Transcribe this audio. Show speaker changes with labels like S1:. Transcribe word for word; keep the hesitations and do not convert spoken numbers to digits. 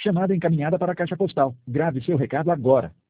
S1: Chamada encaminhada para a caixa postal. Grave seu recado agora.